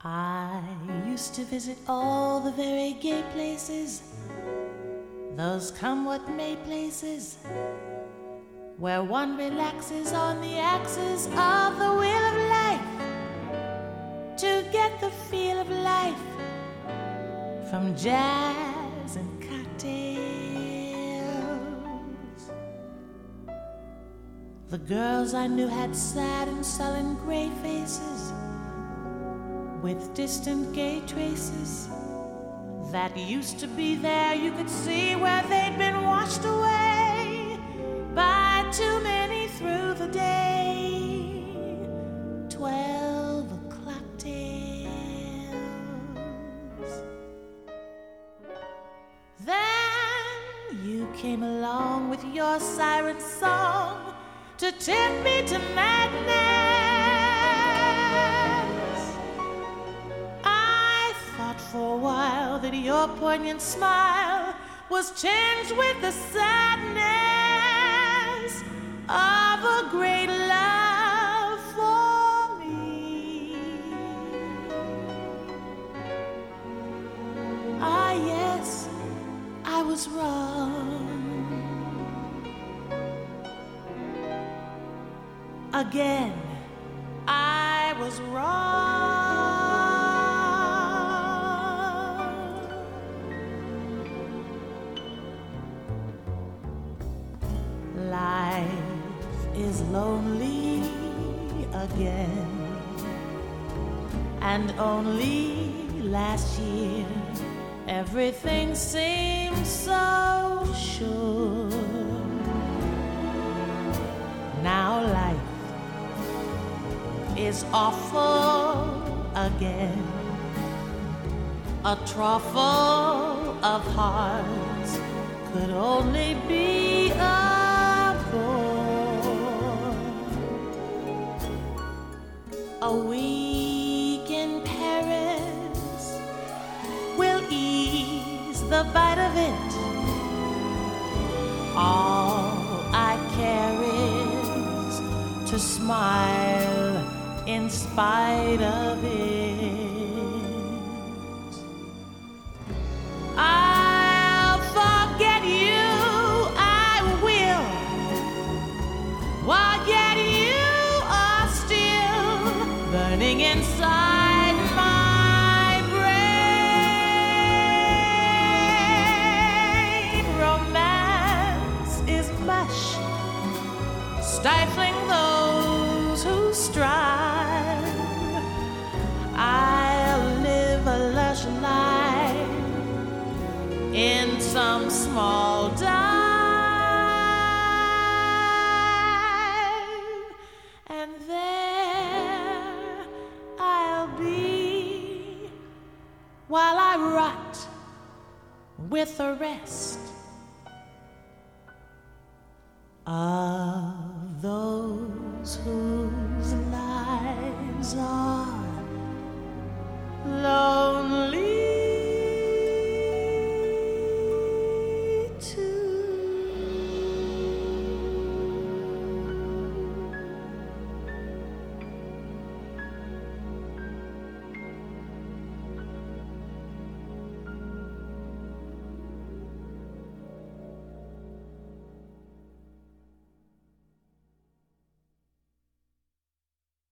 I used to visit all the very gay places, those come what may places, where one relaxes on the axis of the wheel of life to get the feel of life from jazz and cocktails. The girls I knew had sad and sullen gray faces with distant gay traces that used to be there. You could see where they'd been washed away by too many through the day. 12 o'clock tales. Then you came along with your siren song to tempt me to madness. For a while that your poignant smile was tinged with the sadness of a great love for me. Ah, yes, I was wrong. Again, I was wrong. Life is lonely again, and only last year everything seemed so sure. Now life is awful again, a truffle of hearts could only be a week in Paris will ease the bite of it. All I care is to smile in spite of it. I'll forget you, I will, while yet you are still burning inside my brain. Romance is mush, stifling those who strive. I'll live a lush life in some small dive, and there I'll be while I rot with the rest of those whose lives are lost.